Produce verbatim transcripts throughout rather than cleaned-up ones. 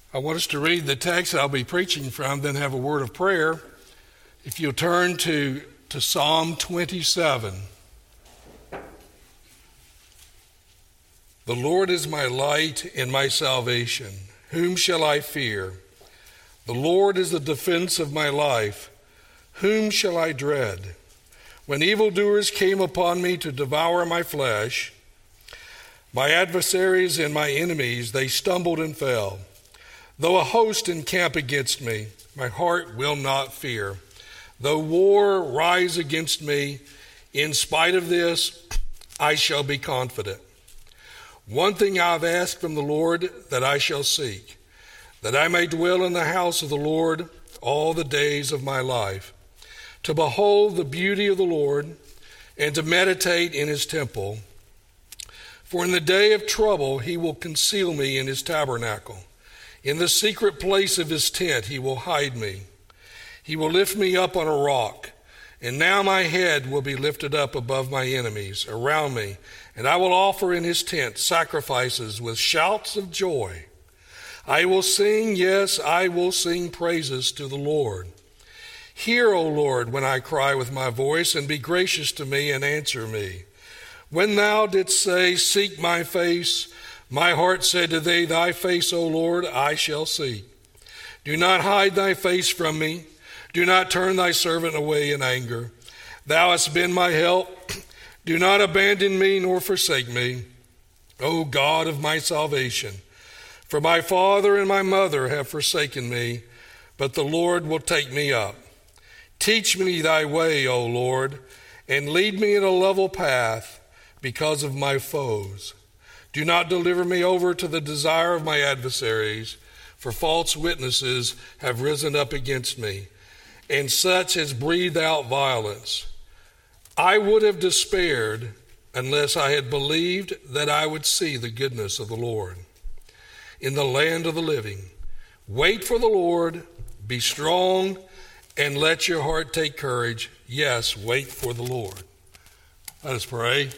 I want us to read the text I'll be preaching from, then have a word of prayer. If you'll turn to, to Psalm twenty-seven. The Lord is my light and my salvation. Whom shall I fear? The Lord is the defense of my life. Whom shall I dread? When evildoers came upon me to devour my flesh, my adversaries and my enemies, they stumbled and fell. Though a host encamp against me, my heart will not fear. Though war rise against me, in spite of this, I shall be confident. One thing I have asked from the Lord that I shall seek, that I may dwell in the house of the Lord all the days of my life, to behold the beauty of the Lord and to meditate in his temple. For in the day of trouble he will conceal me in his tabernacle. In the secret place of his tent he will hide me. He will lift me up on a rock, and now my head will be lifted up above my enemies around me, and I will offer in his tent sacrifices with shouts of joy. I will sing, yes, I will sing praises to the Lord. Hear, O Lord, when I cry with my voice, and be gracious to me and answer me. When thou didst say, seek my face, my heart said to thee, thy face, O Lord, I shall seek. Do not hide thy face from me. Do not turn thy servant away in anger. Thou hast been my help. Do not abandon me nor forsake me, O God of my salvation. For my father and my mother have forsaken me, but the Lord will take me up. Teach me thy way, O Lord, and lead me in a level path because of my foes. Do not deliver me over to the desire of my adversaries, for false witnesses have risen up against me, and such as breathe out violence. I would have despaired unless I had believed that I would see the goodness of the Lord in the land of the living. Wait for the Lord, be strong, and let your heart take courage. Yes, wait for the Lord. Let us pray.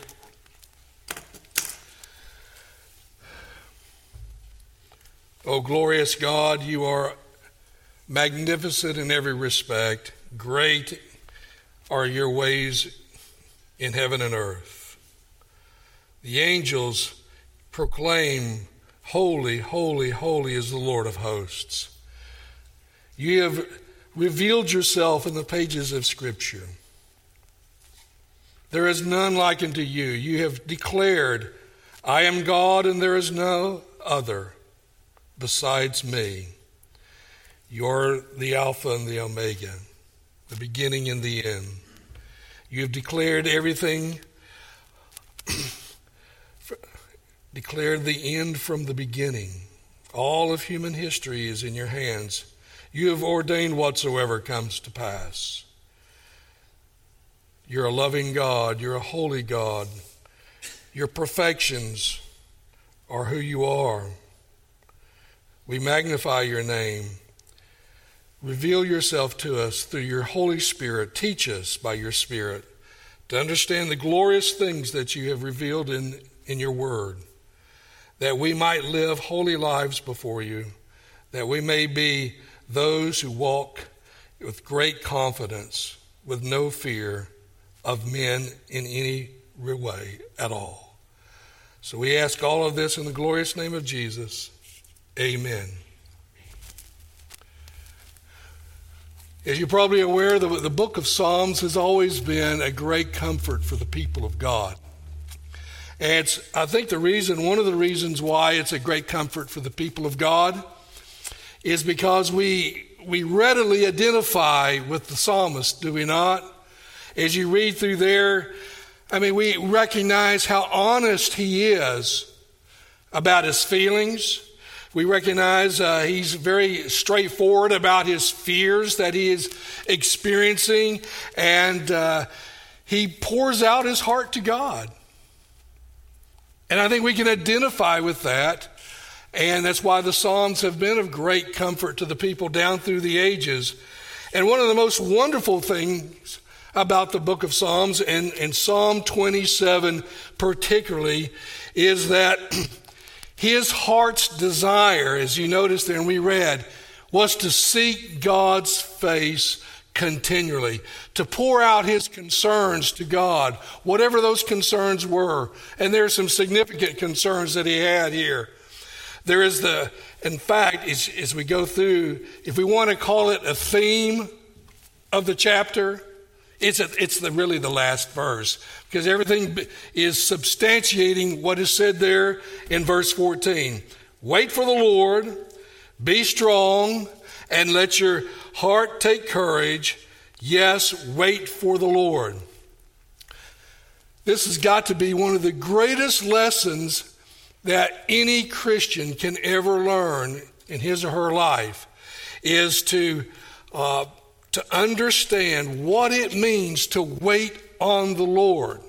O glorious God, you are magnificent in every respect. Great are your ways in heaven and earth. The angels proclaim, holy, holy, holy is the Lord of hosts. You have revealed yourself in the pages of Scripture. There is none like unto you. You have declared, I am God and there is no other besides me. You're the Alpha and the Omega, the beginning and the end. You have declared everything, declared the end from the beginning. All of human history is in your hands. You have ordained whatsoever comes to pass. You're a loving God. You're a holy God. Your perfections are who you are. We magnify your name. Reveal yourself to us through your Holy Spirit. Teach us by your Spirit to understand the glorious things that you have revealed in, in your word, that we might live holy lives before you, that we may be those who walk with great confidence, with no fear of men in any way at all. So we ask all of this in the glorious name of Jesus. Amen. As you're probably aware, the, the book of Psalms has always been a great comfort for the people of God. And it's, I think the reason, one of the reasons why it's a great comfort for the people of God is because we we readily identify with the psalmist, do we not? As you read through there, I mean, we recognize how honest he is about his feelings. We recognize uh, he's very straightforward about his fears that he is experiencing, and uh, he pours out his heart to God. And I think we can identify with that, and that's why the Psalms have been of great comfort to the people down through the ages. And one of the most wonderful things about the book of Psalms, and, and Psalm twenty-seven particularly, is that His heart's desire, as you noticed there and we read, was to seek God's face continually, to pour out his concerns to God, whatever those concerns were. And there are some significant concerns that he had here. There is the, in fact, as, as we go through, if we want to call it a theme of the chapter, it's a, it's the, really the last verse, because everything is substantiating what is said there in verse fourteen. Wait for the Lord, be strong, and let your heart take courage. Yes, wait for the Lord. This has got to be one of the greatest lessons that any Christian can ever learn in his or her life, is to uh, to understand what it means to wait on the Lord.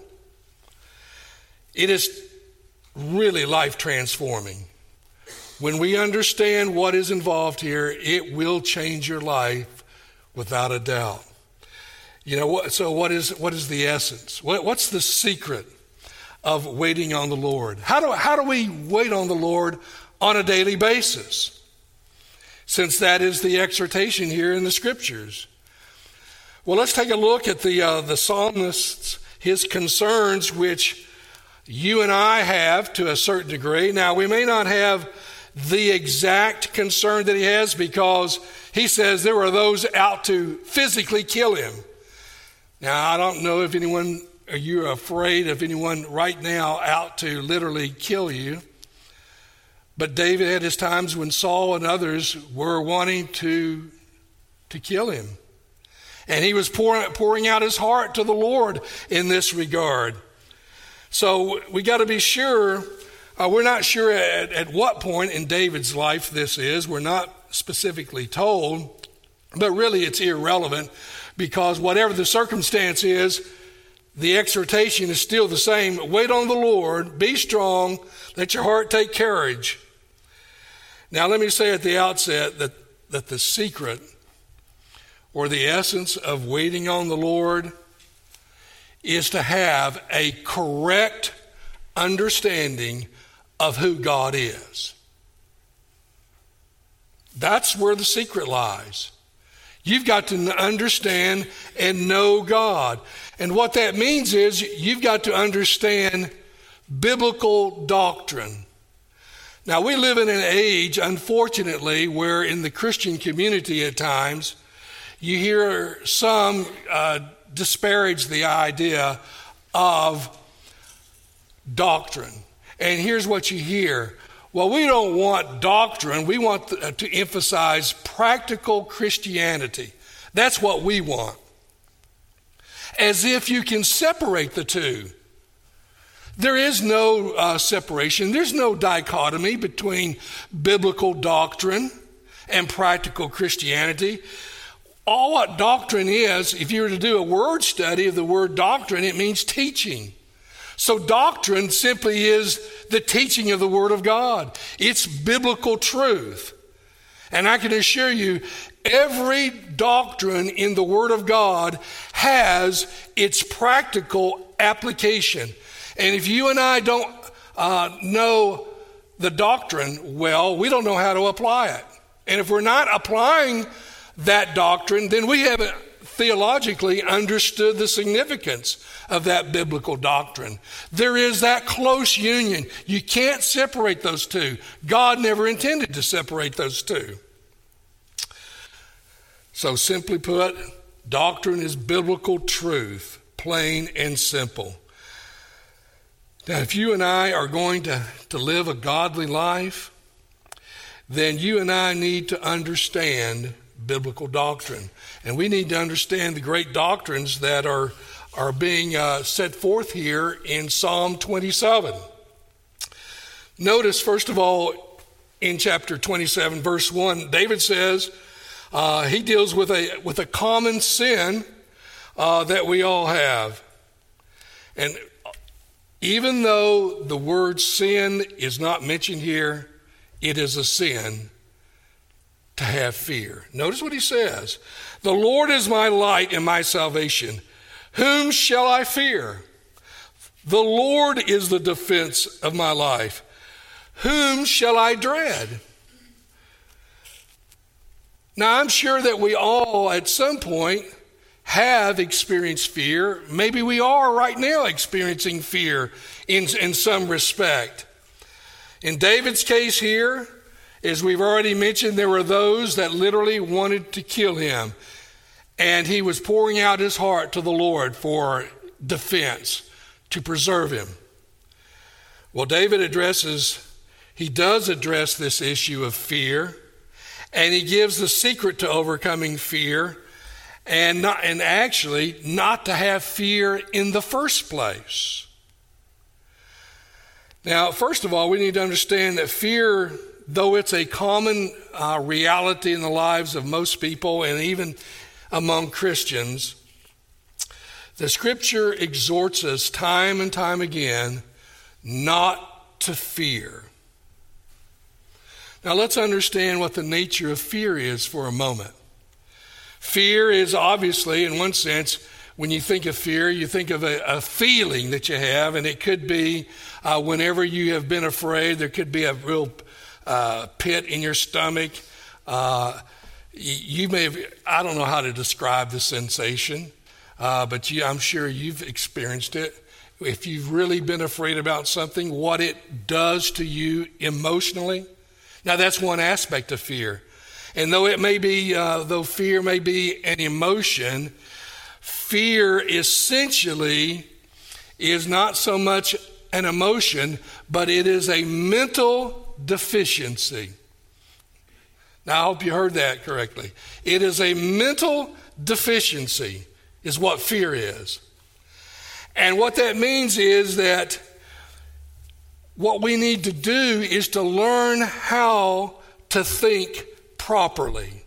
It is really life transforming. When we understand what is involved here, it will change your life without a doubt. You know, what, so what is what is the essence? What, what's the secret of waiting on the Lord? How do, how do we wait on the Lord on a daily basis? Since that is the exhortation here in the scriptures. Well, let's take a look at the uh, the psalmist's, his concerns, which you and I have to a certain degree. Now, we may not have the exact concern that he has, because he says there are those out to physically kill him. Now, I don't know if anyone, or you're afraid of anyone right now out to literally kill you. But David had his times when Saul and others were wanting to, to kill him. And he was pouring, pouring out his heart to the Lord in this regard. So we got to be sure, uh, we're not sure at, at what point in David's life this is. We're not specifically told, but really it's irrelevant, because whatever the circumstance is, the exhortation is still the same. Wait on the Lord, be strong, let your heart take courage. Now let me say at the outset that, that the secret or the essence of waiting on the Lord is to have a correct understanding of who God is. That's where the secret lies. You've got to understand and know God. And what that means is you've got to understand biblical doctrine. Now, we live in an age, unfortunately, where in the Christian community at times, you hear some uh, disparage the idea of doctrine. And here's what you hear. Well, we don't want doctrine. We want th- to emphasize practical Christianity. That's what we want. As if you can separate the two. There is no uh, separation. There's no dichotomy between biblical doctrine and practical Christianity. All what doctrine is, if you were to do a word study of the word doctrine, it means teaching. So doctrine simply is the teaching of the Word of God. It's biblical truth. And I can assure you, every doctrine in the Word of God has its practical application. And if you and I don't uh, know the doctrine well, we don't know how to apply it. And if we're not applying that doctrine, then we haven't theologically understood the significance of that biblical doctrine. There is that close union. You can't separate those two. God never intended to separate those two. So simply put, doctrine is biblical truth, plain and simple. Now, if you and I are going to, to live a godly life, then you and I need to understand biblical doctrine. And we need to understand the great doctrines that are, are being uh, set forth here in Psalm twenty-seven. Notice, first of all, in chapter twenty-seven, verse one, David says uh, he deals with a, with a common sin uh, that we all have. And even though the word sin is not mentioned here, it is a sin to have fear. Notice what he says. The Lord is my light and my salvation. Whom shall I fear? The Lord is the defense of my life. Whom shall I dread? Now, I'm sure that we all at some point have experienced fear. Maybe we are right now experiencing fear in, in some respect. In David's case here, as we've already mentioned, there were those that literally wanted to kill him. And he was pouring out his heart to the Lord for defense, to preserve him. Well, David addresses, he does address this issue of fear, and he gives the secret to overcoming fear, and not, and actually not to have fear in the first place. Now, first of all, we need to understand that fear, though it's a common uh, reality in the lives of most people and even among Christians, the Scripture exhorts us time and time again not to fear. Now let's understand what the nature of fear is for a moment. Fear is obviously, in one sense, when you think of fear, you think of a, a feeling that you have, and it could be uh, whenever you have been afraid, there could be a real uh, pit in your stomach. Uh, you, you may have, I don't know how to describe the sensation, uh, but you, I'm sure you've experienced it. If you've really been afraid about something, what it does to you emotionally. Now, that's one aspect of fear. And though it may be, uh, though fear may be an emotion, fear essentially is not so much an emotion, but it is a mental deficiency. Now, I hope you heard that correctly. It is a mental deficiency is what fear is. And what that means is that what we need to do is to learn how to think properly.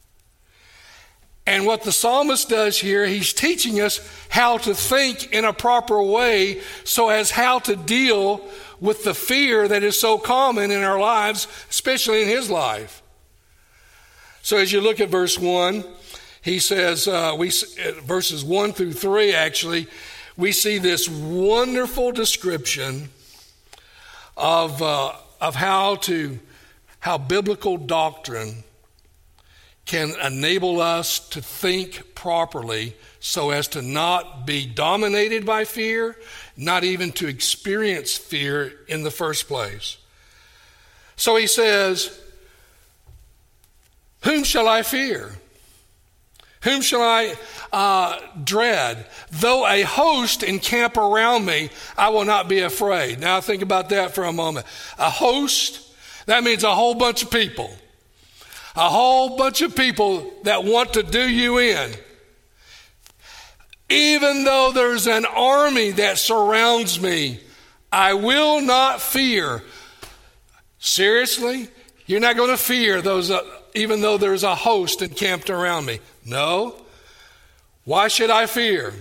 And what the psalmist does here, he's teaching us how to think in a proper way so as how to deal with the fear that is so common in our lives, especially in his life. So as you look at verse one, he says, uh, we verses one through three actually, we see this wonderful description of uh, of how to how biblical doctrine can enable us to think properly so as to not be dominated by fear, not even to experience fear in the first place. So he says, whom shall I fear? Whom shall I uh, dread? Though a host encamp around me, I will not be afraid. Now think about that for a moment. A host, that means a whole bunch of people. A whole bunch of people that want to do you in. Even though there's an army that surrounds me, I will not fear. Seriously? You're not going to fear those, uh, even though there's a host encamped around me? No. Why should I fear?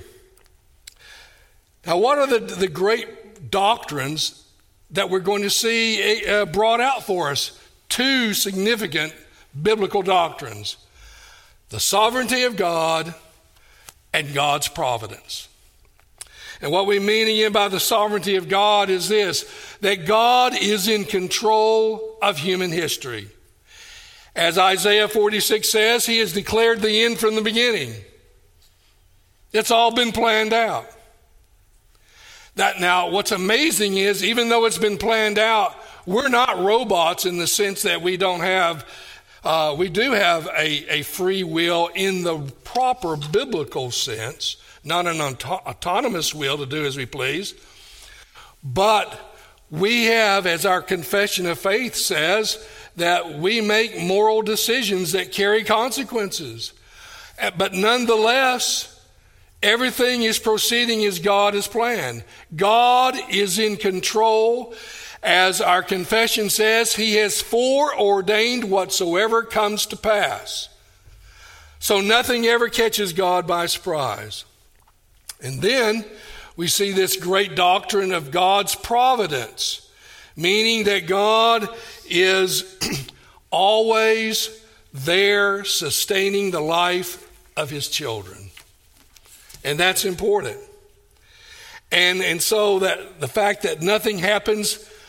Now, what are the, the great doctrines that we're going to see uh, brought out for us? Two significant biblical doctrines: the sovereignty of God and God's providence. And what we mean again by the sovereignty of God is this, that God is in control of human history. As Isaiah forty-six says, he has declared the end from the beginning. It's all been planned out. That now, what's amazing is, even though it's been planned out, we're not robots in the sense that we don't have, uh, we do have a, a free will in the proper biblical sense, not an auto- autonomous will to do as we please. But we have, as our confession of faith says, that we make moral decisions that carry consequences. But nonetheless, everything is proceeding as God has planned. God is in control. As our confession says, he has foreordained whatsoever comes to pass. So nothing ever catches God by surprise. And then we see this great doctrine of God's providence, meaning that God is always there sustaining the life of his children. And that's important. And, and so that the fact that nothing happens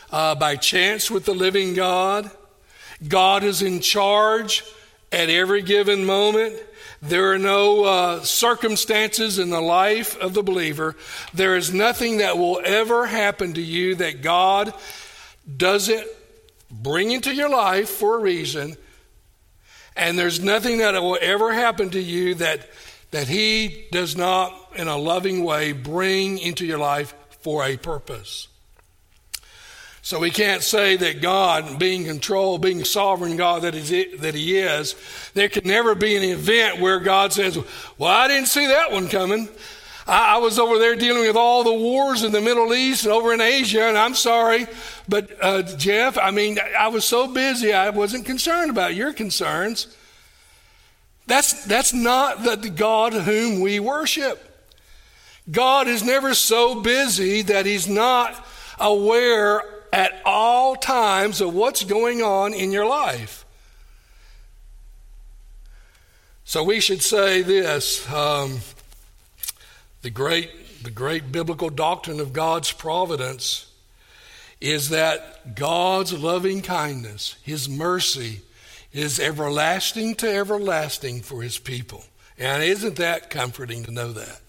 uh, by chance with the living God. God is in charge at every given moment. There are no uh, circumstances in the life of the believer. There is nothing that will ever happen to you that God doesn't bring into your life for a reason. And there's nothing that will ever happen to you that, that He does not, in a loving way, bring into your life for a purpose. So we can't say that God, being control, being sovereign God that, is, that He is, there can never be an event where God says, well, I didn't see that one coming. I, I was over there dealing with all the wars in the Middle East and over in Asia, and I'm sorry. But uh, Jeff, I mean, I was so busy, I wasn't concerned about your concerns. That's, that's not the, the God whom we worship. God is never so busy that He's not aware at all times of what's going on in your life. So we should say this, um, the great, the great biblical doctrine of God's providence is that God's loving kindness, His mercy, is everlasting to everlasting for His people. And isn't that comforting to know that?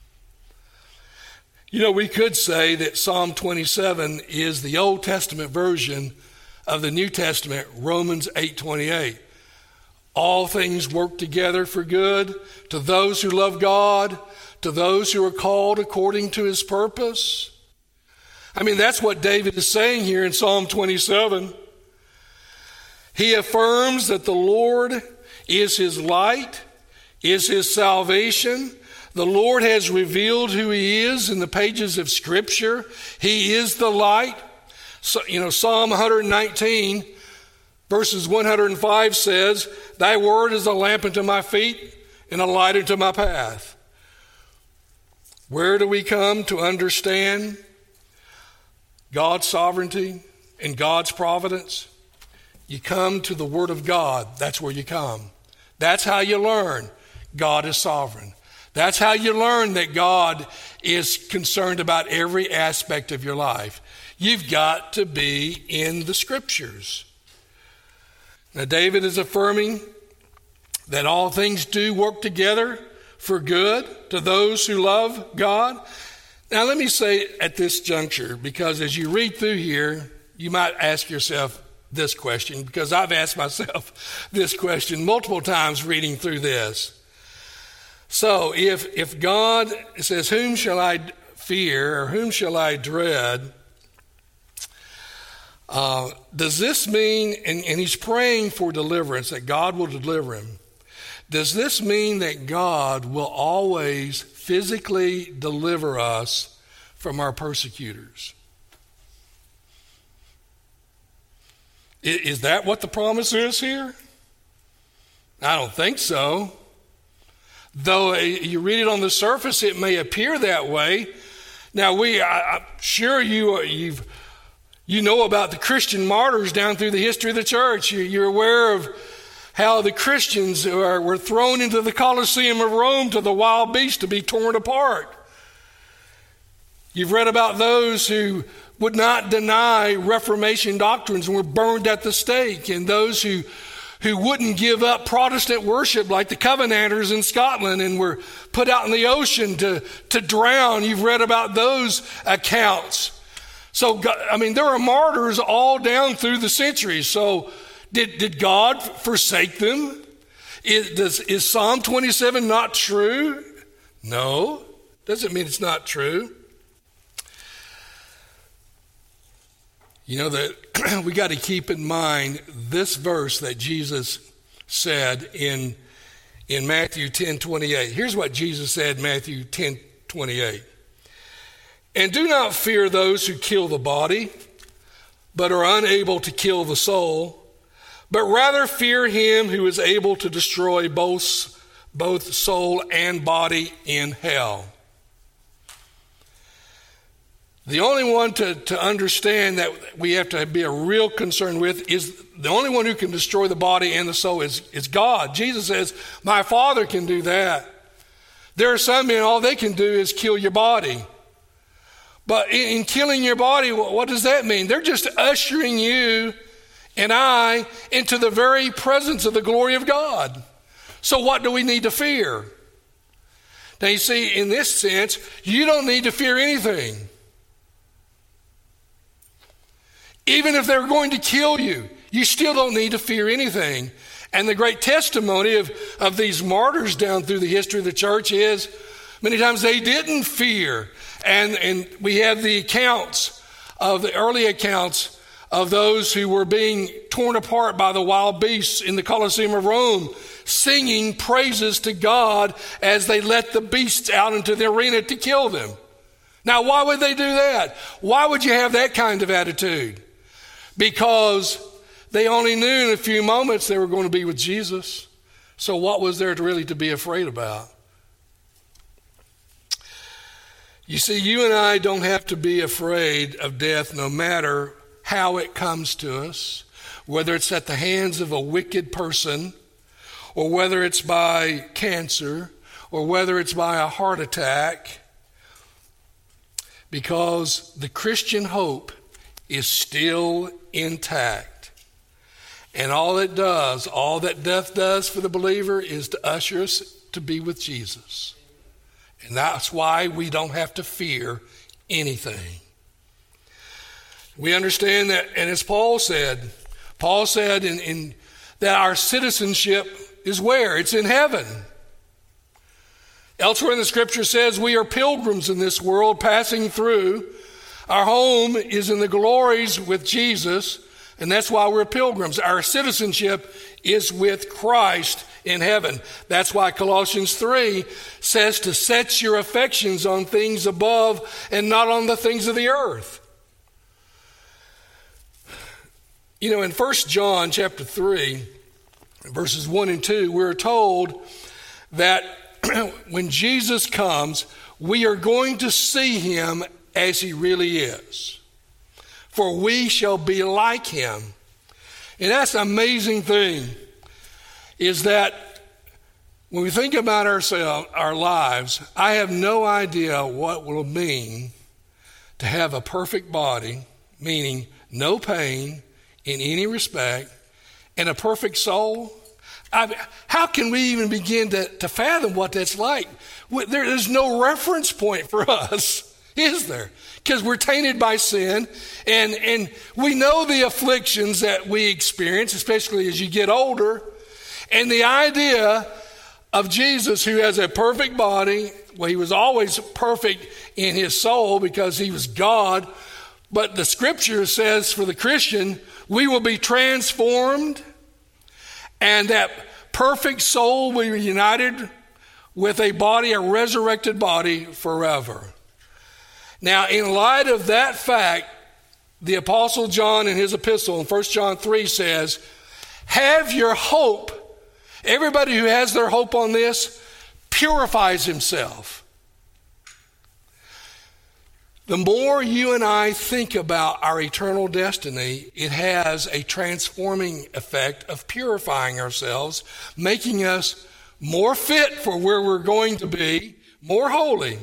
You know, we could say that Psalm twenty-seven is the Old Testament version of the New Testament, Romans eight twenty-eight. All things work together for good to those who love God, to those who are called according to His purpose. I mean, that's what David is saying here in Psalm twenty-seven. He affirms that the Lord is his light, is his salvation. The Lord has revealed who He is in the pages of Scripture. He is the light. So, you know, Psalm one nineteen, verses one oh five says, Thy word is a lamp unto my feet and a light unto my path. Where do we come to understand God's sovereignty and God's providence? You come to the Word of God. That's where you come. That's how you learn God is sovereign. That's how you learn that God is concerned about every aspect of your life. You've got to be in the Scriptures. Now, David is affirming that all things do work together for good to those who love God. Now, let me say at this juncture, because as you read through here, you might ask yourself this question, because I've asked myself this question multiple times reading through this. So if if God says, whom shall I fear or whom shall I dread? Uh, does this mean, and, and he's praying for deliverance, that God will deliver him. Does this mean that God will always physically deliver us from our persecutors? Is, is that what the promise is here? I don't think so. Though you read it on the surface, it may appear that way. Now, we, I, I'm sure you, you've, you know about the Christian martyrs down through the history of the church. You, you're aware of how the Christians are, were thrown into the Colosseum of Rome to the wild beasts to be torn apart. You've read about those who would not deny Reformation doctrines and were burned at the stake, and those who who wouldn't give up Protestant worship like the Covenanters in Scotland and were put out in the ocean to, to drown. You've read about those accounts. So, I mean, there are martyrs all down through the centuries. So did, did God forsake them? Is, does, is Psalm twenty-seven not true? No, doesn't mean it's not true. You know that we got to keep in mind this verse that Jesus said in, in Matthew ten twenty-eight. Here's what Jesus said in Matthew ten twenty-eight. And do not fear those who kill the body, but are unable to kill the soul, but rather fear him who is able to destroy both, both soul and body in hell. The only one to, to understand that we have to be a real concern with is the only one who can destroy the body and the soul is, is God. Jesus says, my Father can do that. There are some men, all they can do is kill your body. But in, in killing your body, what, what does that mean? They're just ushering you and I into the very presence of the glory of God. So what do we need to fear? Now you see, in this sense, you don't need to fear anything. Even if they're going to kill you, you still don't need to fear anything. And the great testimony of, of these martyrs down through the history of the church is many times they didn't fear. And, and we have the accounts of the early accounts of those who were being torn apart by the wild beasts in the Colosseum of Rome, singing praises to God as they let the beasts out into the arena to kill them. Now, why would they do that? Why would you have that kind of attitude? Because they only knew in a few moments they were going to be with Jesus. So what was there to really to be afraid about? You see, you and I don't have to be afraid of death no matter how it comes to us, whether it's at the hands of a wicked person, or whether it's by cancer, or whether it's by a heart attack, because the Christian hope is still intact. And all it does, all that death does for the believer is to usher us to be with Jesus. And that's why we don't have to fear anything. We understand that, and as Paul said, Paul said in, in that our citizenship is where? It's in heaven. Elsewhere in the scripture says we are pilgrims in this world passing through. Our home is in the glories with Jesus, and that's why we're pilgrims. Our citizenship is with Christ in heaven. That's why Colossians three says to set your affections on things above and not on the things of the earth. You know, in First John chapter three, verses one and two, we're told that when Jesus comes, we are going to see him as he really is. For we shall be like him. And that's an amazing thing, is that when we think about ourselves, our lives, I have no idea what it will mean to have a perfect body, meaning no pain in any respect, and a perfect soul. I mean, how can we even begin to, to fathom what that's like? There is no reference point for us, is there? Because we're tainted by sin, and, and we know the afflictions that we experience, especially as you get older. And the idea of Jesus, who has a perfect body, well, he was always perfect in his soul because he was God. But the scripture says for the Christian, we will be transformed, and that perfect soul will be united with a body, a resurrected body forever. Now, in light of that fact, the Apostle John in his epistle in First John three says, have your hope. Everybody who has their hope on this purifies himself. The more you and I think about our eternal destiny, it has a transforming effect of purifying ourselves, making us more fit for where we're going to be, more holy.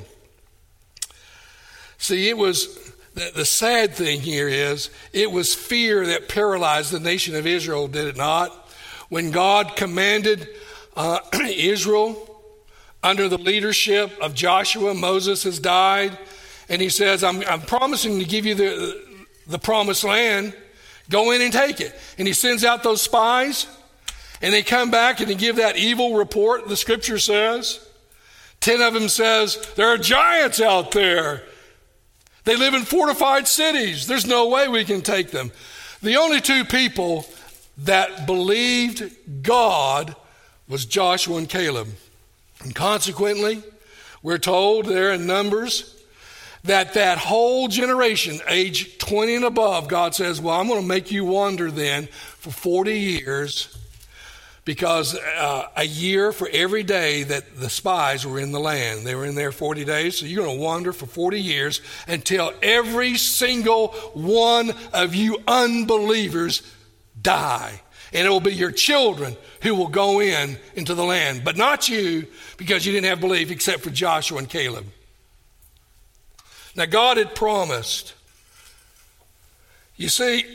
See, it was, the, the sad thing here is, it was fear that paralyzed the nation of Israel, did it not? When God commanded uh, Israel under the leadership of Joshua, Moses has died. And he says, I'm, I'm promising to give you the, the promised land. Go in and take it. And he sends out those spies. And they come back and they give that evil report, the scripture says. Ten of them says, there are giants out there. They live in fortified cities. There's no way we can take them. The only two people that believed God was Joshua and Caleb. And consequently, we're told there in Numbers that that whole generation, age twenty and above, God says, well, I'm going to make you wander then for forty years, because uh, a year for every day that the spies were in the land. They were in there forty days, so you're going to wander for forty years until every single one of you unbelievers die. And it will be your children who will go in into the land, but not you, because you didn't have belief except for Joshua and Caleb. Now, God had promised. You see,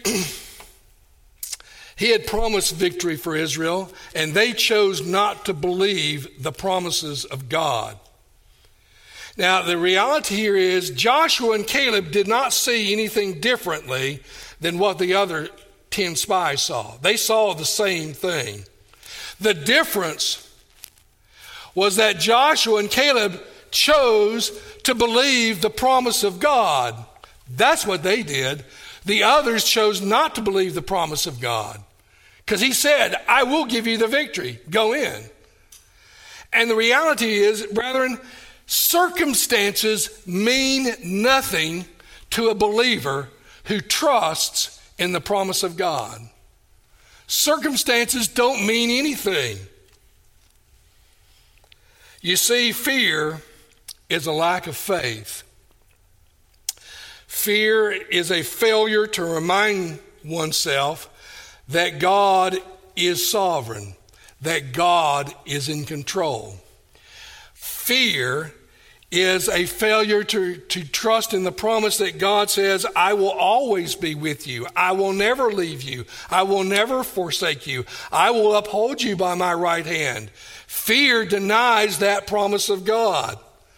he had promised victory for Israel, and they chose not to believe the promises of God. Now, the reality here is Joshua and Caleb did not see anything differently than what the other ten spies saw. They saw the same thing. The difference was that Joshua and Caleb chose to believe the promise of God. That's what they did. The others chose not to believe the promise of God. Because he said, I will give you the victory. Go in. And the reality is, brethren, circumstances mean nothing to a believer who trusts in the promise of God. Circumstances don't mean anything. You see, fear is a lack of faith. Fear is a failure to remind oneself that God is sovereign, that God is in control. Fear is a failure to, to trust in the promise that God says, I will always be with you. I will never leave you. I will never forsake you. I will uphold you by my right hand. Fear denies that promise of God.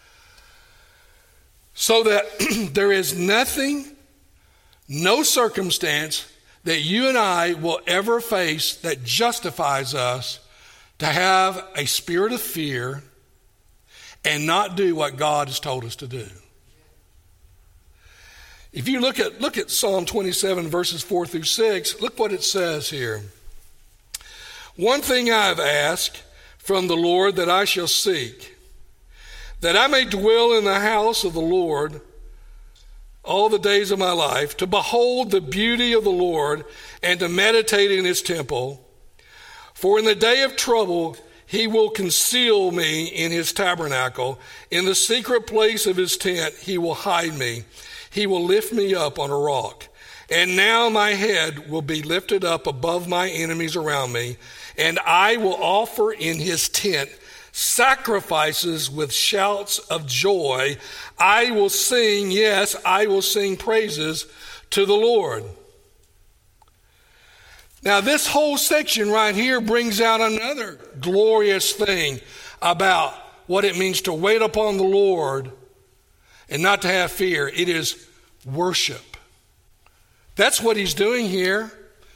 So that there is nothing, no circumstance that you and I will ever face that justifies us to have a spirit of fear and not do what God has told us to do. If you look at look at Psalm twenty-seven, verses four through six, look what it says here. One thing I have asked from the Lord that I shall seek, that I may dwell in the house of the Lord all the days of my life, to behold the beauty of the Lord and to meditate in his temple. For in the day of trouble he will conceal me in his tabernacle. In the secret place of his tent he will hide me. He will lift me up on a rock. And now my head will be lifted up above my enemies around me, and I will offer in his tent sacrifices with shouts of joy. I will sing, yes, I will sing praises to the Lord. Now, this whole section right here brings out another glorious thing about what it means to wait upon the Lord and not to have fear. It is worship. That's what he's doing here.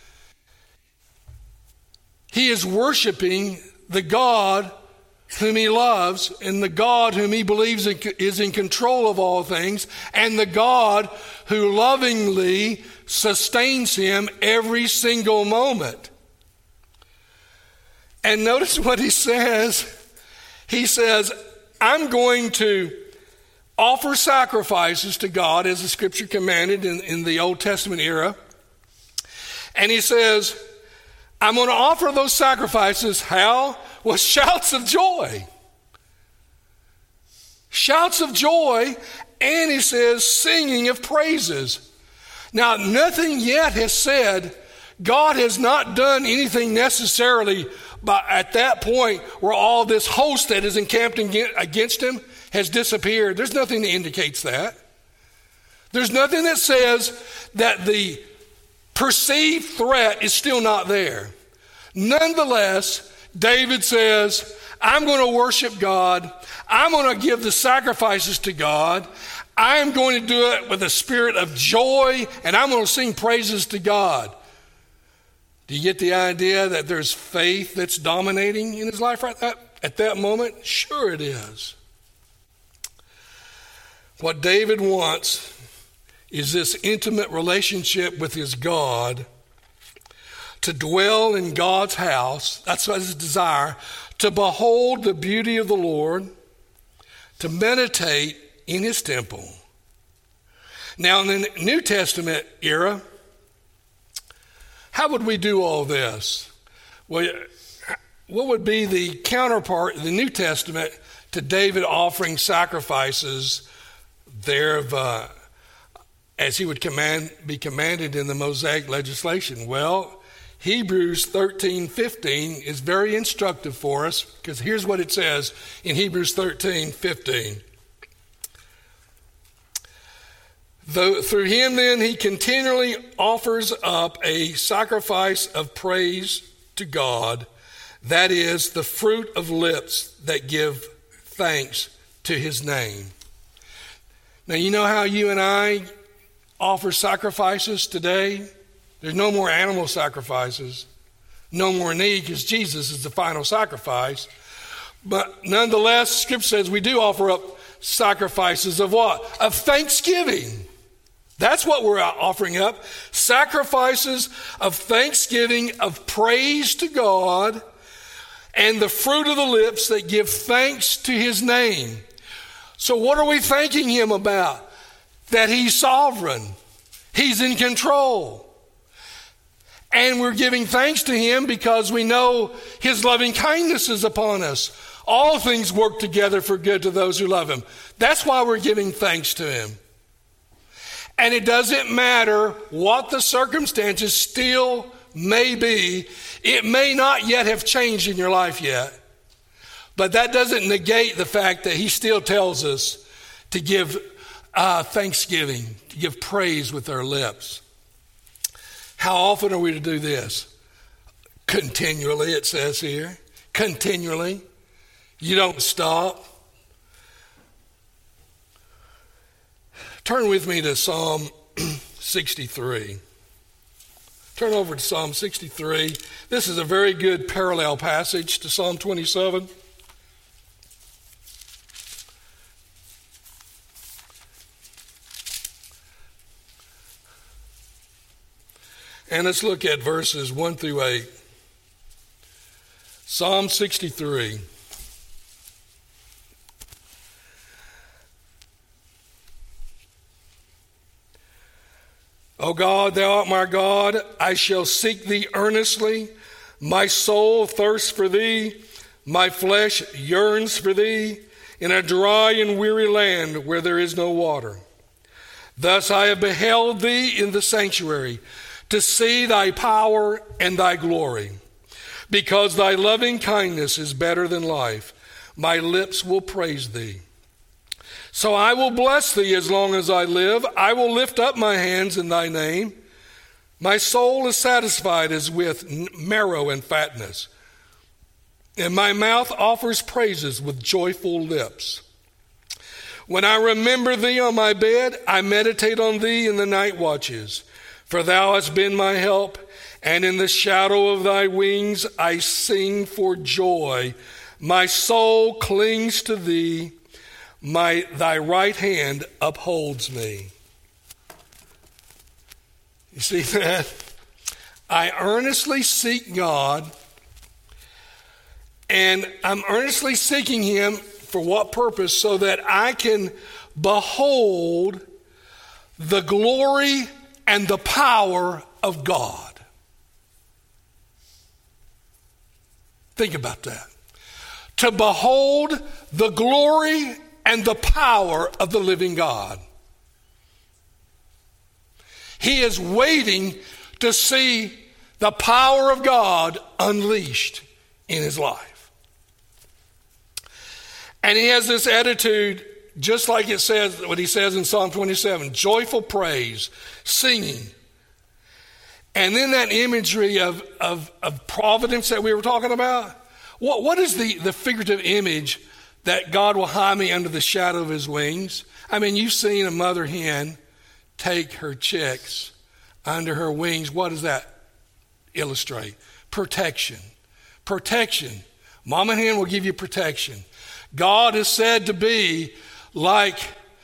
He is worshiping the God whom he loves, and the God whom he believes is in control of all things, and the God who lovingly sustains him every single moment. And notice what he says. He says, I'm going to offer sacrifices to God as the scripture commanded in, in the Old Testament era. And he says, I'm going to offer those sacrifices, how? With shouts of joy. Shouts of joy, and he says, singing of praises. Now, nothing yet has said, God has not done anything necessarily but at that point where all this host that is encamped against him has disappeared. There's nothing that indicates that. There's nothing that says that the perceived threat is still not there. Nonetheless, David says, I'm going to worship God. I'm going to give the sacrifices to God. I am going to do it with a spirit of joy, and I'm going to sing praises to God. Do you get the idea that there's faith that's dominating in his life right at, at that moment? Sure it is. What David wants is this intimate relationship with his God, to dwell in God's house. That's his desire, to behold the beauty of the Lord, to meditate in his temple. Now, in the New Testament era, how would we do all this? Well, what would be the counterpart in the New Testament to David offering sacrifices there of, uh, as he would command, be commanded in the Mosaic legislation? Well, Hebrews thirteen fifteen is very instructive for us, because here's what it says in Hebrews thirteen fifteen. Though, through him then he continually offers up a sacrifice of praise to God, that is the fruit of lips that give thanks to his name. Now, you know how you and I offer sacrifices today? There's no more animal sacrifices, no more need, because Jesus is the final sacrifice. But nonetheless, Scripture says we do offer up sacrifices of what? Of thanksgiving. That's what we're offering up. Sacrifices of thanksgiving, of praise to God, and the fruit of the lips that give thanks to his name. So what are we thanking him about? That he's sovereign. He's in control. And we're giving thanks to him because we know his loving kindness is upon us. All things work together for good to those who love him. That's why we're giving thanks to him. And it doesn't matter what the circumstances still may be. It may not yet have changed in your life yet. But that doesn't negate the fact that he still tells us to give uh, thanksgiving, to give praise with our lips. How often are we to do this? Continually, it says here. Continually. You don't stop. Turn with me to Psalm sixty-three. Turn over to Psalm sixty-three. This is a very good parallel passage to Psalm twenty-seven. And let's look at verses one through eight. Psalm sixty-three. O God, thou art my God, I shall seek thee earnestly. My soul thirsts for thee, my flesh yearns for thee, in a dry and weary land where there is no water. Thus I have beheld thee in the sanctuary, to see thy power and thy glory. Because thy loving kindness is better than life, my lips will praise thee. So I will bless thee as long as I live. I will lift up my hands in thy name. My soul is satisfied as with marrow and fatness, and my mouth offers praises with joyful lips. When I remember thee on my bed, I meditate on thee in the night watches. For thou hast been my help, and in the shadow of thy wings I sing for joy. My soul clings to thee. My, thy right hand upholds me. You see that? I earnestly seek God, and I'm earnestly seeking him for what purpose? So that I can behold the glory and the power of God. Think about that. To behold the glory and the power of the living God. He is waiting to see the power of God unleashed in his life. And he has this attitude, just like it says, what he says in Psalm twenty-seven, joyful praise, singing. And then that imagery of, of, of providence that we were talking about. What, what is the, the figurative image that God will hide me under the shadow of his wings? I mean, you've seen a mother hen take her chicks under her wings. What does that illustrate? Protection. Protection. Mama hen will give you protection. God is said to be like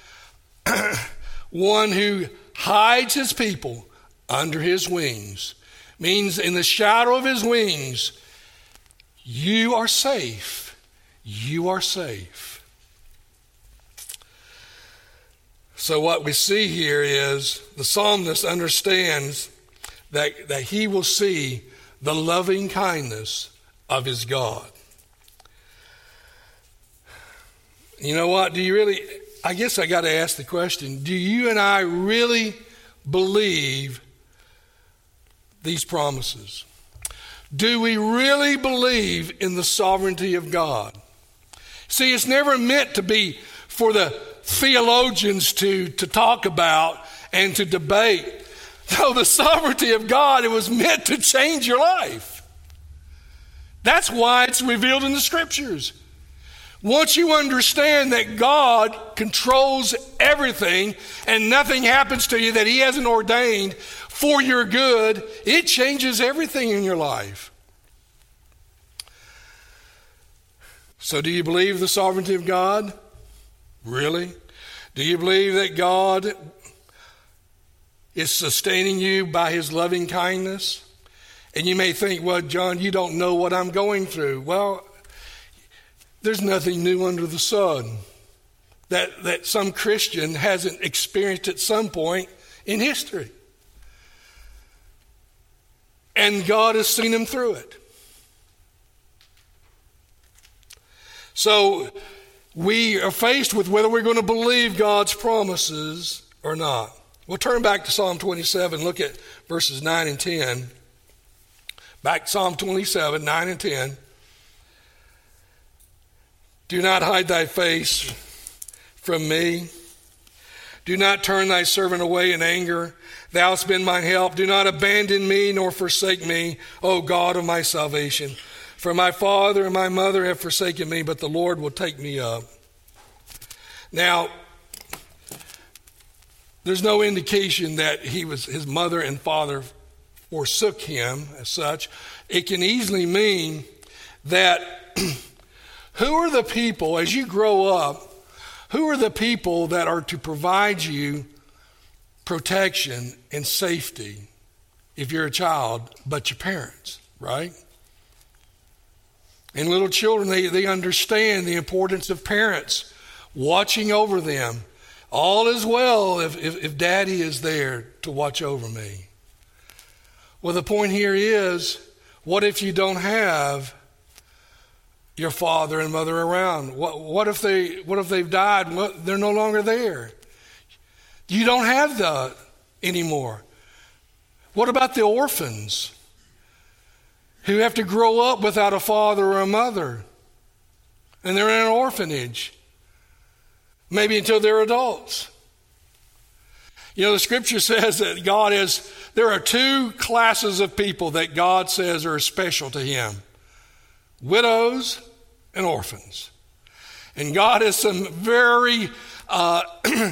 one who hides his people under his wings. Means in the shadow of his wings, you are safe. You are safe. So what we see here is the psalmist understands that, that he will see the loving kindness of his God. You know what? Do you really, I guess I got to ask the question, do you and I really believe these promises? Do we really believe in the sovereignty of God? See, it's never meant to be for the theologians to, to talk about and to debate. No, the sovereignty of God, it was meant to change your life. That's why it's revealed in the Scriptures. Once you understand that God controls everything and nothing happens to you that he hasn't ordained for your good, it changes everything in your life. So do you believe the sovereignty of God? Really? Do you believe that God is sustaining you by his loving kindness? And you may think, well, John, you don't know what I'm going through. Well, there's nothing new under the sun that, that some Christian hasn't experienced at some point in history. And God has seen him through it. So we are faced with whether we're going to believe God's promises or not. We'll turn back to Psalm twenty-seven, look at verses nine and ten. Back to Psalm twenty-seven, nine and ten. Do not hide thy face from me. Do not turn thy servant away in anger. Thou hast been mine help. Do not abandon me nor forsake me, O God of my salvation. For my father and my mother have forsaken me, but the Lord will take me up. Now, there's no indication that he was his mother and father forsook him as such. It can easily mean that who are the people, as you grow up, who are the people that are to provide you protection and safety if you're a child, but your parents, right? And little children, they, they understand the importance of parents watching over them. All is well if, if, if daddy is there to watch over me. Well, the point here is, what if you don't have your father and mother around? What, what if they, what if they've died? What, they're no longer there. You don't have that anymore. What about the orphans who have to grow up without a father or a mother, and they're in an orphanage, maybe until they're adults? You know, the scripture says that God is, there are two classes of people that God says are special to him: widows and orphans. And God has some very uh,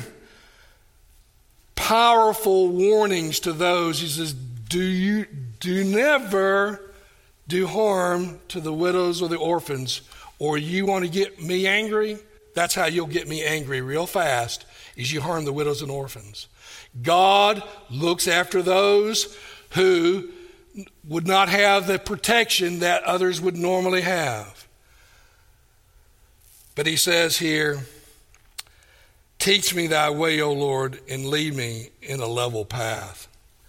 powerful warnings to those. He says, do you do never do harm to the widows or the orphans, or you want to get me angry? That's how you'll get me angry real fast, is you harm the widows and orphans. God looks after those who would not have the protection that others would normally have. But he says here, teach me thy way, O Lord, and lead me in a level path.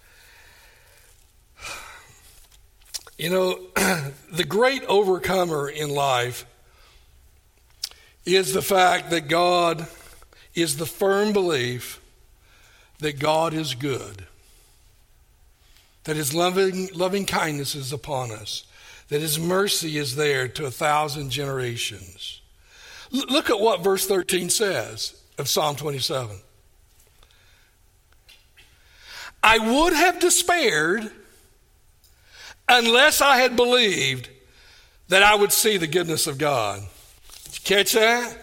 You know, the great overcomer in life is the fact that God is the firm belief that God is good, that his loving, loving kindness is upon us, that his mercy is there to a thousand generations. L- look at what verse thirteen says of Psalm twenty-seven. I would have despaired unless I had believed that I would see the goodness of God. Did you catch that?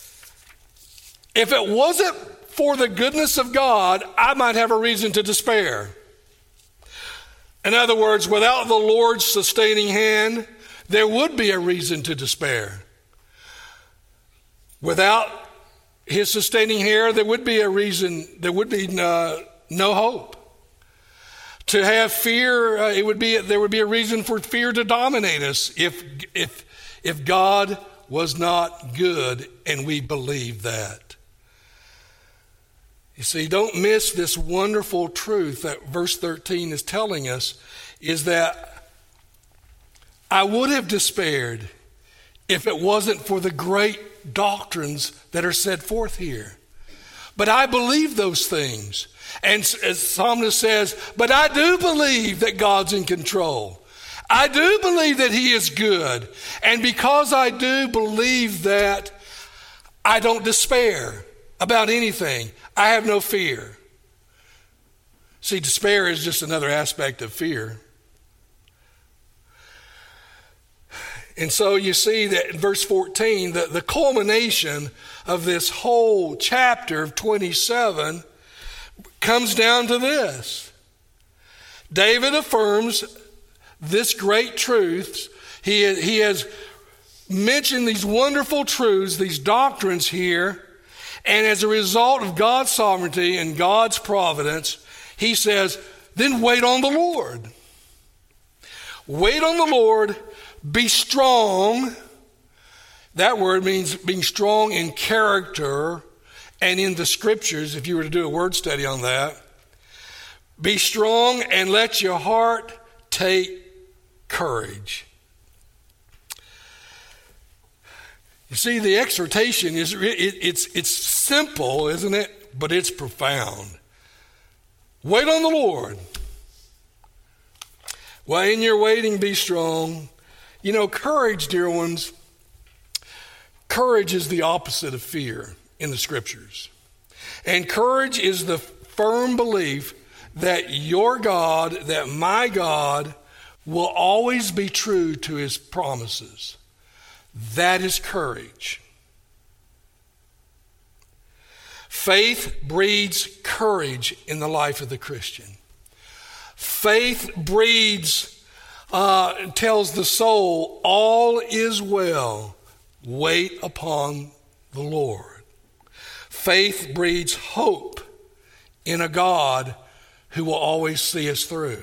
If it wasn't for the goodness of God, I might have a reason to despair. In other words, without the Lord's sustaining hand, there would be a reason to despair. Without his sustaining hand, there would be a reason, there would be no, no hope. To have fear, uh, it would be there would be a reason for fear to dominate us if if if God was not good, and we believe that. You see, don't miss this wonderful truth that verse thirteen is telling us, is that I would have despaired if it wasn't for the great doctrines that are set forth here. But I believe those things. And as Psalmist says, but I do believe that God's in control. I do believe that he is good. And because I do believe that, I don't despair about anything. I have no fear. See, despair is just another aspect of fear. And so you see that in verse fourteen, the, the culmination of this whole chapter of twenty-seven comes down to this. David affirms this great truth. He, he has mentioned these wonderful truths, these doctrines here, and as a result of God's sovereignty and God's providence, he says, then wait on the Lord. Wait on the Lord. Be strong. That word means being strong in character and in the scriptures, if you were to do a word study on that. Be strong and let your heart take courage. You see, the exhortation is it, it's it's simple, isn't it? But it's profound. Wait on the Lord. While in your waiting, be strong. You know, courage, dear ones, courage is the opposite of fear in the scriptures. And courage is the firm belief that your God, that my God, will always be true to his promises. That is courage. Faith breeds courage in the life of the Christian. Faith breeds Uh, tells the soul, all is well. Wait upon the Lord. Faith breeds hope in a God who will always see us through.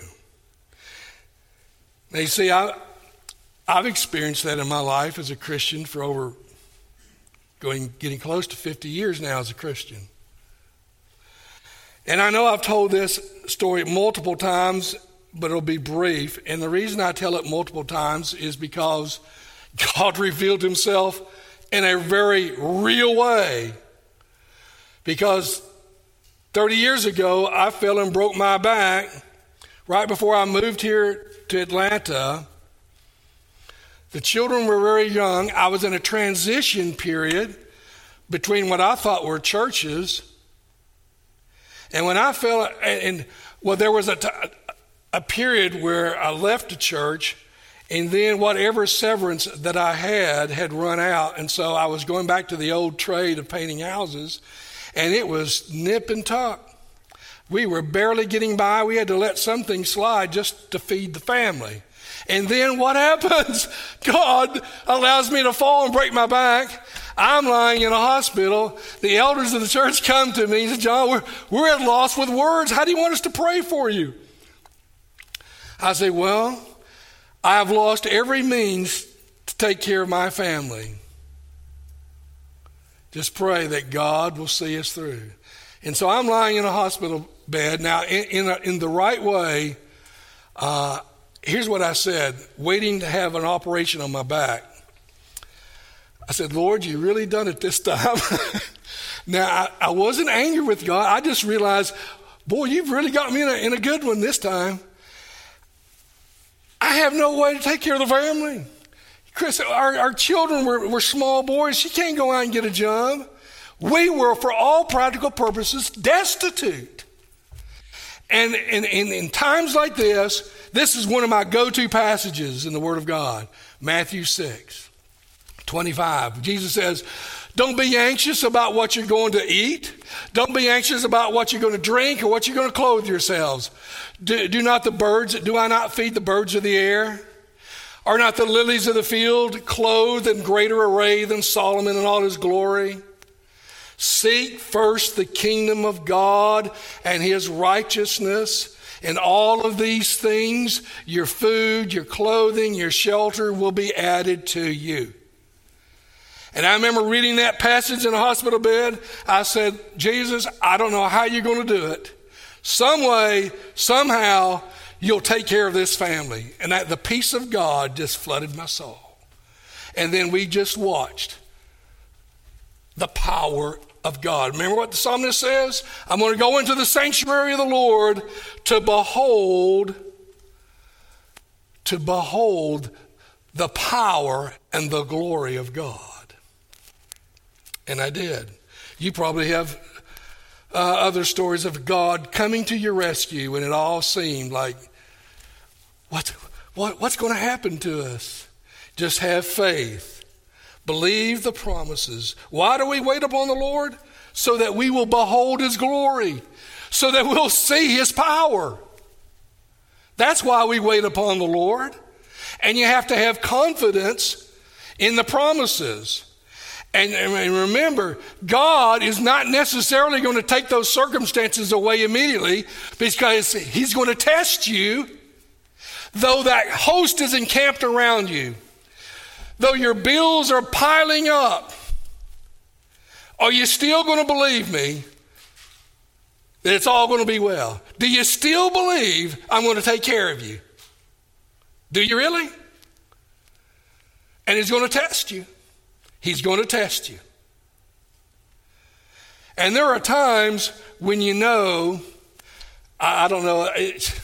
Now, you see, I, I've experienced that in my life as a Christian for over going, getting close to fifty years now as a Christian. And I know I've told this story multiple times, but it'll be brief. And the reason I tell it multiple times is because God revealed himself in a very real way. Because thirty years ago, I fell and broke my back right before I moved here to Atlanta. The children were very young. I was in a transition period between what I thought were churches. And when I fell, and well, there was a t- a period where I left the church, and then whatever severance that I had had run out, and so I was going back to the old trade of painting houses, and it was nip and tuck. We were barely getting by. We had to let some things slide just to feed the family. And then what happens? God allows me to fall and break my back. I'm lying in a hospital. The elders of the church come to me and say, John, we're, we're at loss with words. How do you want us to pray for you? I say, well, I have lost every means to take care of my family. Just pray that God will see us through. And so I'm lying in a hospital bed. Now, in, in, a, in the right way, uh, here's what I said, waiting to have an operation on my back. I said, Lord, you really done it this time. Now, I, I wasn't angry with God. I just realized, boy, you've really got me in a, in a good one this time. I have no way to take care of the family. Chris, our, our children were, were small boys. She can't go out and get a job. We were, for all practical purposes, destitute. And in, in, in times like this, this is one of my go-to passages in the Word of God. Matthew six, twenty-five. Jesus says, don't be anxious about what you're going to eat. Don't be anxious about what you're going to drink or what you're going to clothe yourselves. Do, do not the birds, do I not feed the birds of the air? Are not the lilies of the field clothed in greater array than Solomon in all his glory? Seek first the kingdom of God and his righteousness, and all of these things, your food, your clothing, your shelter, will be added to you. And I remember reading that passage in a hospital bed. I said, Jesus, I don't know how you're going to do it. Some way, somehow, you'll take care of this family. And that, the peace of God just flooded my soul. And then we just watched the power of God. Remember what the psalmist says? I'm going to go into the sanctuary of the Lord to behold, to behold the power and the glory of God. And I did. You probably have uh, other stories of God coming to your rescue when it all seemed like, what, what, what's going to happen to us? Just have faith. Believe the promises. Why do we wait upon the Lord? So that we will behold his glory. So that we'll see his power. That's why we wait upon the Lord. And you have to have confidence in the promises. And, and remember, God is not necessarily going to take those circumstances away immediately because he's going to test you. Though that host is encamped around you, though your bills are piling up, are you still going to believe me that it's all going to be well? Do you still believe I'm going to take care of you? Do you really? And he's going to test you. He's going to test you. And there are times when you know, I, I don't know, it's,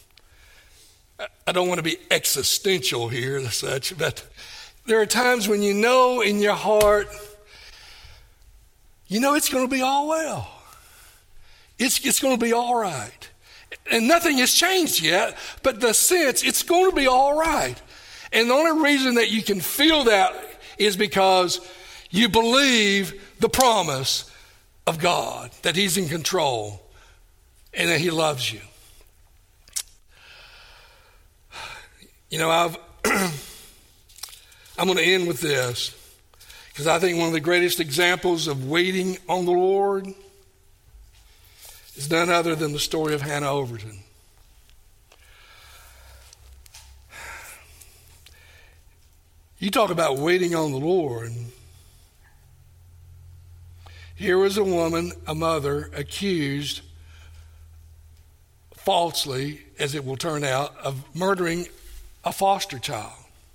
I don't want to be existential here and such, but there are times when you know in your heart, you know it's going to be all well. It's, it's going to be all right. And nothing has changed yet, but the sense it's going to be all right. And the only reason that you can feel that is because you believe the promise of God, that he's in control and that he loves you. You know, I've, I'm going to end with this because I think one of the greatest examples of waiting on the Lord is none other than the story of Hannah Overton. You talk about waiting on the Lord. Here was a woman, a mother, accused falsely, as it will turn out, of murdering a foster child.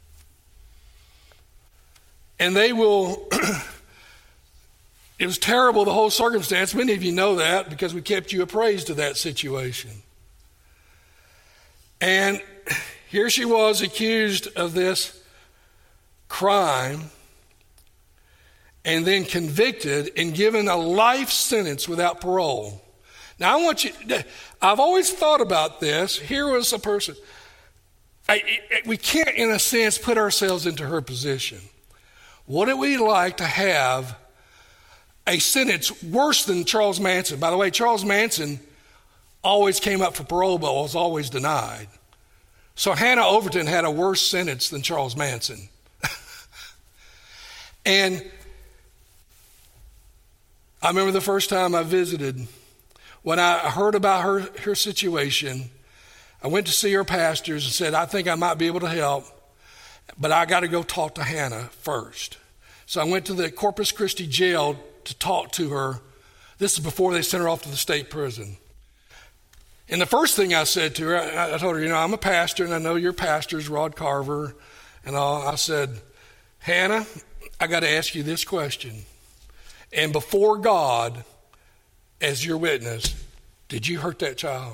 And they will, it was terrible, the whole circumstance. Many of you know that because we kept you appraised of that situation. And here she was accused of this crime and then convicted and given a life sentence without parole. Now I want you, I've always thought about this. Here was a person, I, we can't in a sense put ourselves into her position. What would we like to have a sentence worse than Charles Manson? By the way, Charles Manson always came up for parole but was always denied. So Hannah Overton had a worse sentence than Charles Manson. And I remember the first time I visited, when I heard about her, her situation, I went to see her pastors and said, I think I might be able to help, but I got to go talk to Hannah first. So I went to the Corpus Christi jail to talk to her. This is before they sent her off to the state prison. And the first thing I said to her, I, I told her, you know, I'm a pastor and I know your pastor's Rod Carver and all. I said, Hannah, I got to ask you this question. And before God, as your witness, did you hurt that child?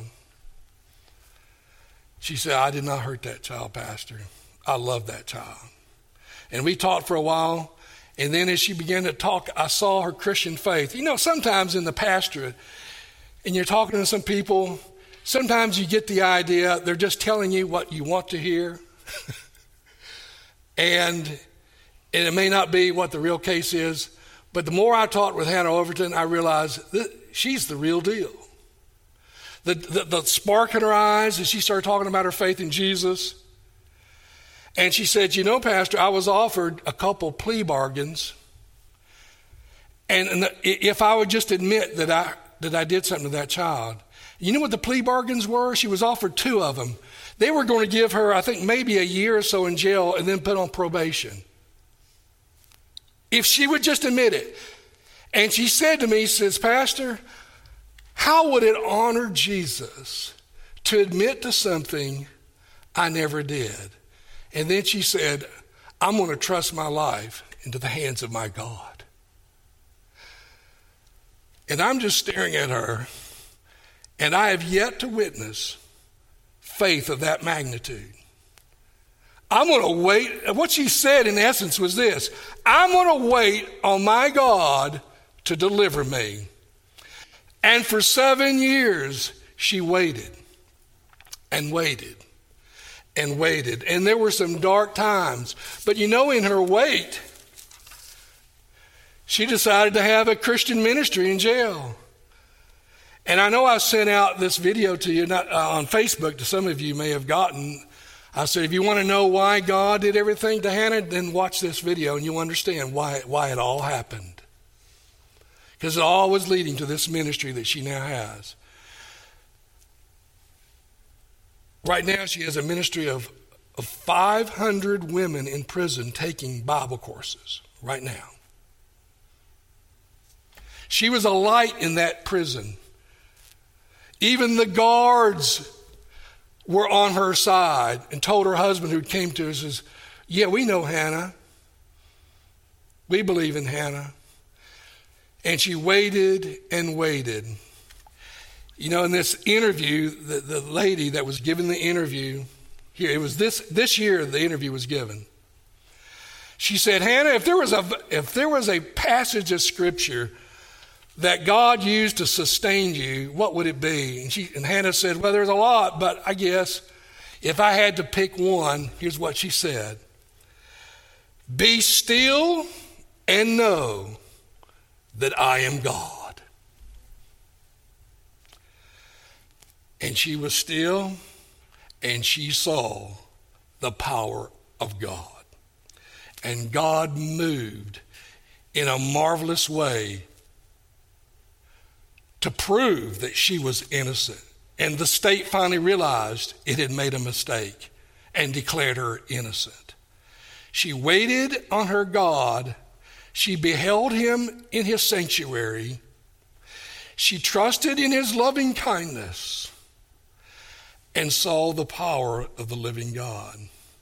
She said, I did not hurt that child, Pastor. I love that child. And we talked for a while. And then as she began to talk, I saw her Christian faith. You know, sometimes in the pastorate, and you're talking to some people, sometimes you get the idea they're just telling you what you want to hear. and, and it may not be what the real case is. But the more I talked with Hannah Overton, I realized that she's the real deal. The, the, the spark in her eyes as she started talking about her faith in Jesus. And she said, you know, Pastor, I was offered a couple plea bargains. And, and the, if I would just admit that I, that I did something to that child. You know what the plea bargains were? She was offered two of them. They were going to give her, I think, maybe a year or so in jail and then put on probation. If she would just admit it. And she said to me, she says, Pastor, how would it honor Jesus to admit to something I never did? And then she said, I'm going to trust my life into the hands of my God. And I'm just staring at her, and I have yet to witness faith of that magnitude. I'm going to wait. What she said in essence was this: I'm going to wait on my God to deliver me. And for seven years, she waited and waited and waited. And there were some dark times. But you know, in her wait, she decided to have a Christian ministry in jail. And I know I sent out this video to you not, uh, on Facebook, to some of you may have gotten. I said, if you want to know why God did everything to Hannah, then watch this video and you'll understand why, why it all happened. Because it all was leading to this ministry that she now has. Right now she has a ministry of, of five hundred women in prison taking Bible courses right now. She was a light in that prison. Even the guards were on her side and told her husband, who came to her, says, yeah, we know Hannah. We believe in Hannah. And she waited and waited. You know, in this interview, the, the lady that was given the interview, here, it was this, this year the interview was given. She said, Hannah, if there was a, if there was a passage of scripture that God used to sustain you, what would it be? And, she, and Hannah said, well, there's a lot, but I guess if I had to pick one, here's what she said. Be still and know that I am God. And she was still, and she saw the power of God. And God moved in a marvelous way to prove that she was innocent. And the state finally realized it had made a mistake and declared her innocent. She waited on her God. She beheld him in his sanctuary. She trusted in his loving kindness and saw the power of the living God.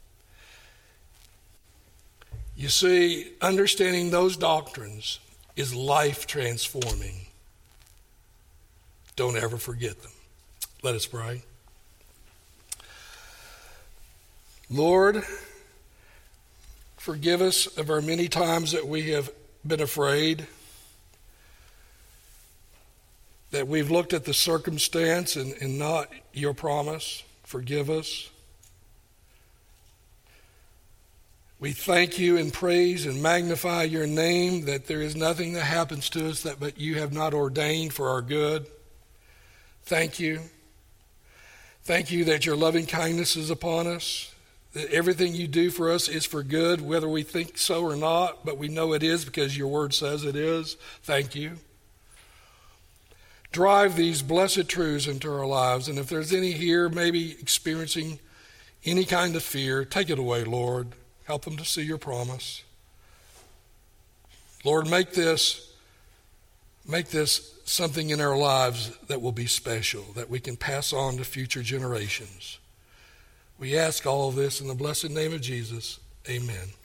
You see, understanding those doctrines is life transforming. Don't ever forget them. Let us pray. Lord, forgive us of our many times that we have been afraid, that we've looked at the circumstance and, and not your promise. Forgive us. We thank you and praise and magnify your name, that there is nothing that happens to us that but you have not ordained for our good. Thank you. Thank you that your loving kindness is upon us, that everything you do for us is for good, whether we think so or not, but we know it is because your word says it is. Thank you. Drive these blessed truths into our lives, and if there's any here maybe experiencing any kind of fear, take it away, Lord. Help them to see your promise. Lord, make this, make this something in our lives that will be special, that we can pass on to future generations. We ask all of this in the blessed name of Jesus. Amen.